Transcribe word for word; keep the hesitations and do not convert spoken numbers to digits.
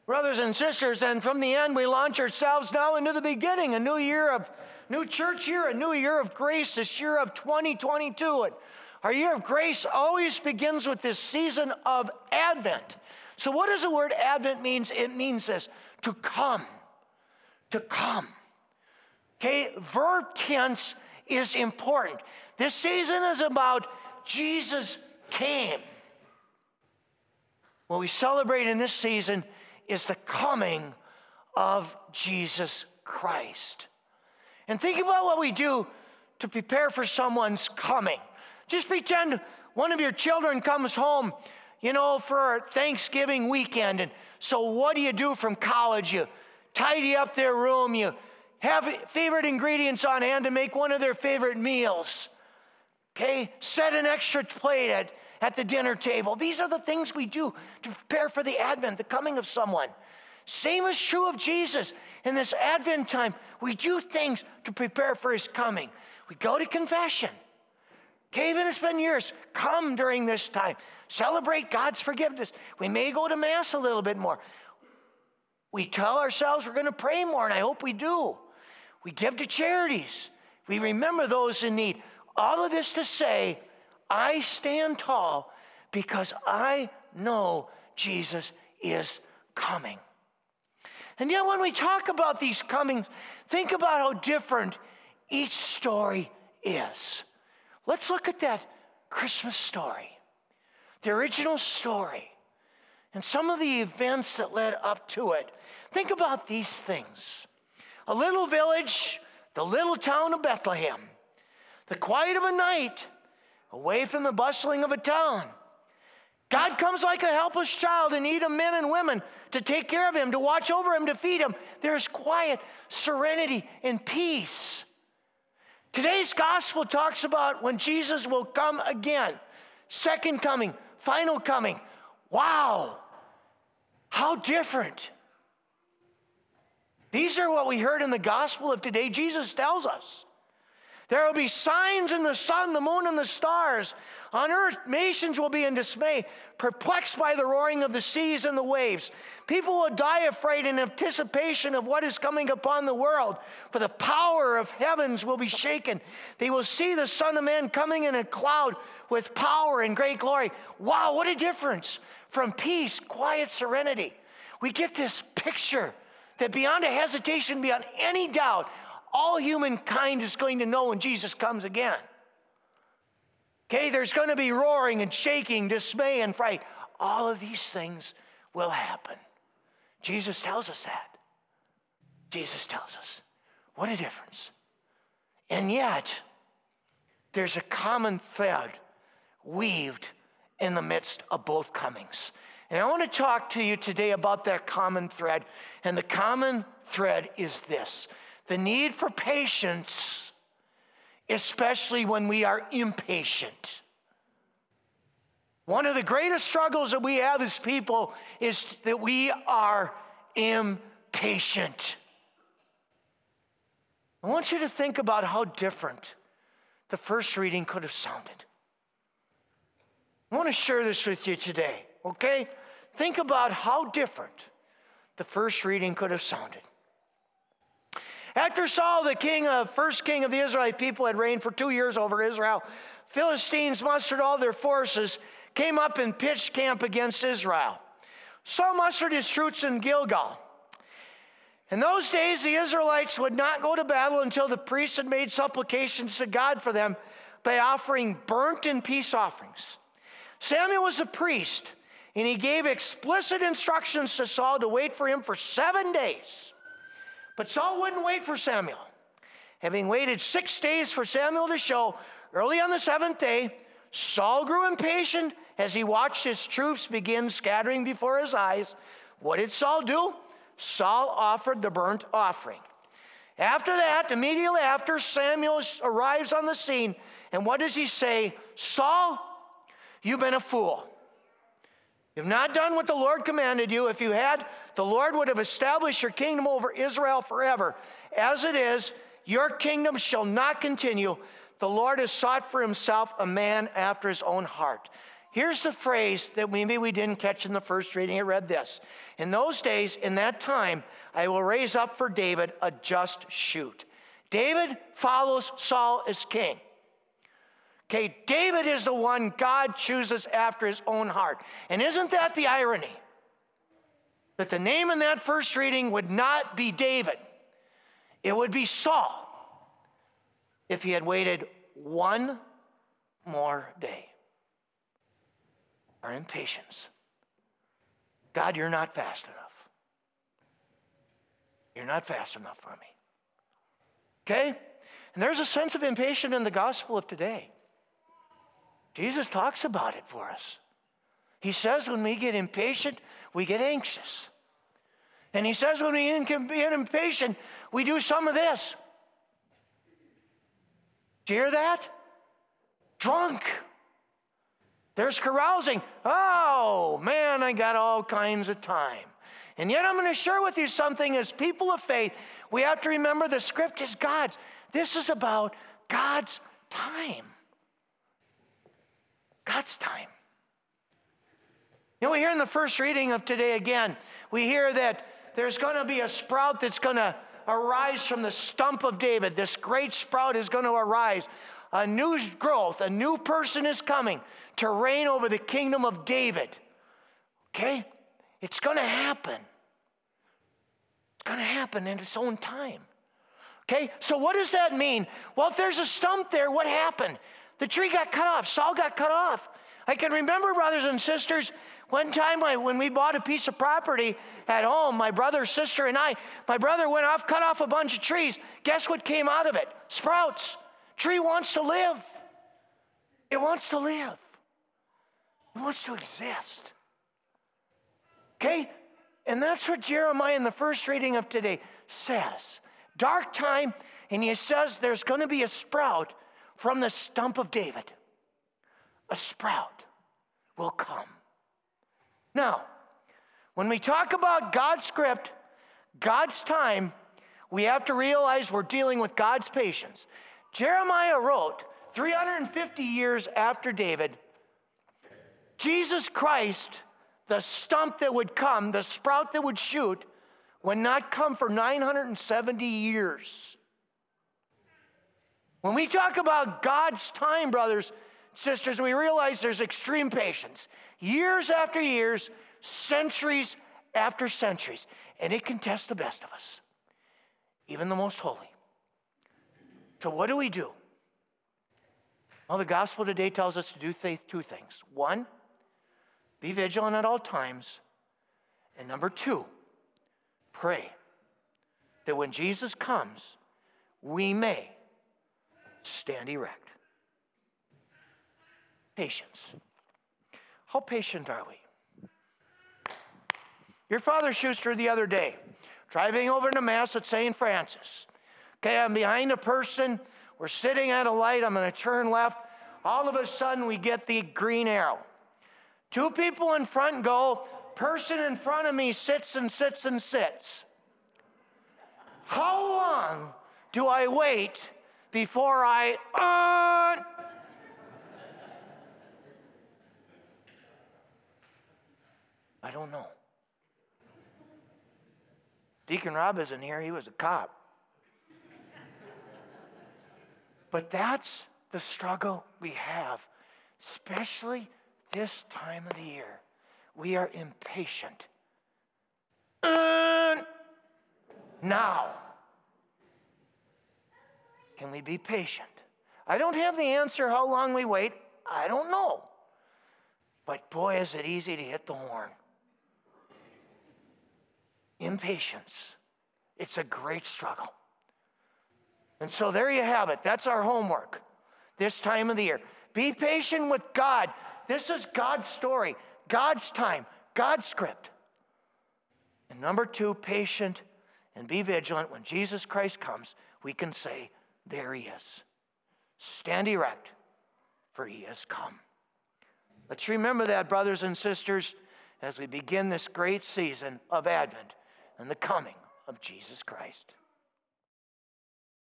Brothers and sisters, and from the end we launch ourselves now into the beginning, a new year of, new church year, a new year of grace, this year of twenty twenty-two. And our year of grace always begins with this season of Advent. So what does the word Advent mean? It means this, to come, to come. Okay, verb tense is important. This season is about Jesus came. What we celebrate in this season is the coming of Jesus Christ. And think about what we do to prepare for someone's coming. Just pretend one of your children comes home, you know, for Thanksgiving weekend. And so what do you do from college? You tidy up their room. You have favorite ingredients on hand to make one of their favorite meals. Okay? Set an extra plate at, at the dinner table. These are the things we do to prepare for the Advent, the coming of someone. Same is true of Jesus. In this Advent time, we do things to prepare for his coming. We go to confession. Okay, even it's been years, come during this time. Celebrate God's forgiveness. We may go to Mass a little bit more. We tell ourselves we're going to pray more, and I hope we do. We give to charities. We remember those in need. All of this to say, I stand tall because I know Jesus is coming. And yet when we talk about these comings, think about how different each story is. Let's look at that Christmas story, the original story, and some of the events that led up to it. Think about these things. A little village, the little town of Bethlehem, the quiet of a night, away from the bustling of a town. God comes like a helpless child in need of men and women to take care of him, to watch over him, to feed him. There's quiet, serenity, and peace. Today's gospel talks about when Jesus will come again. Second coming, final coming. Wow, how different. These are what we heard in the gospel of today. Jesus tells us. There will be signs in the sun, the moon, and the stars. On earth, nations will be in dismay, perplexed by the roaring of the seas and the waves. People will die afraid in anticipation of what is coming upon the world, for the power of heavens will be shaken. They will see the Son of Man coming in a cloud with power and great glory. Wow, what a difference from peace, quiet serenity. We get this picture that beyond a hesitation, beyond any doubt, all humankind is going to know when Jesus comes again. Okay, there's going to be roaring and shaking, dismay and fright. All of these things will happen. Jesus tells us that. Jesus tells us. What a difference. And yet, there's a common thread weaved in the midst of both comings. And I want to talk to you today about that common thread. And the common thread is this: the need for patience, especially when we are impatient. One of the greatest struggles that we have as people is that we are impatient. I want you to think about how different the first reading could have sounded. I want to share this with you today, okay? Think about how different the first reading could have sounded. After Saul, the king of, first king of the Israelite people, had reigned for two years over Israel, Philistines mustered all their forces, came up and pitched camp against Israel. Saul mustered his troops in Gilgal. In those days, the Israelites would not go to battle until the priests had made supplications to God for them by offering burnt and peace offerings. Samuel was the priest, and he gave explicit instructions to Saul to wait for him for seven days. But Saul wouldn't wait for Samuel. Having waited six days for Samuel to show, early on the seventh day, Saul grew impatient as he watched his troops begin scattering before his eyes. What did Saul do? Saul offered the burnt offering. After that, immediately after, Samuel arrives on the scene, and what does he say? Saul, you've been a fool. You've not done what the Lord commanded you. If you had, the Lord would have established your kingdom over Israel forever. As it is, your kingdom shall not continue. The Lord has sought for himself a man after his own heart. here's the phrase that maybe we didn't catch in the first reading. It read this: in those days, in that time, I will raise up for David a just shoot. David follows Saul as king. Okay, David is the one God chooses after his own heart. And isn't that the irony? That the name in that first reading would not be David. It would be Saul if he had waited one more day. Our impatience. God, you're not fast enough. You're not fast enough for me. Okay? And there's a sense of impatience in the gospel of today. Jesus talks about it for us. He says when we get impatient, we get anxious. And he says when we get impatient, we do some of this. Do you hear that? Drunk. There's carousing. Oh, man, I got all kinds of time. And yet I'm going to share with you something. As people of faith, we have to remember the script is God's. This is about God's time. God's time. You know, we hear in the first reading of today again, we hear that there's going to be a sprout that's going to arise from the stump of David. This great sprout is going to arise. A new growth, a new person is coming to reign over the kingdom of David. Okay? It's going to happen. It's going to happen in its own time. Okay? So what does that mean? Well, if there's a stump there, what happened? The tree got cut off. Saul got cut off. I can remember, brothers and sisters, one time I, when we bought a piece of property at home, my brother, sister, and I, my brother went off, cut off a bunch of trees. Guess what came out of it? Sprouts. Tree wants to live. It wants to live. It wants to exist. Okay? And that's what Jeremiah in the first reading of today says. Dark time, and he says there's going to be a sprout from the stump of David. A sprout will come. Now, when we talk about God's script, God's time, we have to realize we're dealing with God's patience. Jeremiah wrote three hundred fifty years after David, Jesus Christ, the stump that would come, the sprout that would shoot, would not come for nine hundred seventy years. When we talk about God's time, brothers, sisters, we realize there's extreme patience. Years after years, centuries after centuries. And it can test the best of us, even the most holy. So what do we do? Well, the gospel today tells us to do two things. One, be vigilant at all times. And number two, pray that when Jesus comes, we may stand erect. Patience. How patient are we? Your father Schuster the other day, driving over to Mass at Saint Francis. Okay, I'm behind a person. We're sitting at a light. I'm going to turn left. All of a sudden, we get the green arrow. Two people in front go. Person in front of me sits and sits and sits. How long do I wait before I... Uh, I don't know. Deacon Rob isn't here. He was a cop. But that's the struggle we have, especially this time of the year. We are impatient. Uh, now. Can we be patient? I don't have the answer how long we wait. I don't know. But boy, is it easy to hit the horn. Impatience. It's a great struggle. And so there you have it. That's our homework this time of the year. Be patient with God. This is God's story, God's time, God's script. And number two, patient and be vigilant. When Jesus Christ comes, we can say, there he is. Stand erect, for he has come. Let's remember that, brothers and sisters, as we begin this great season of Advent and the coming of Jesus Christ.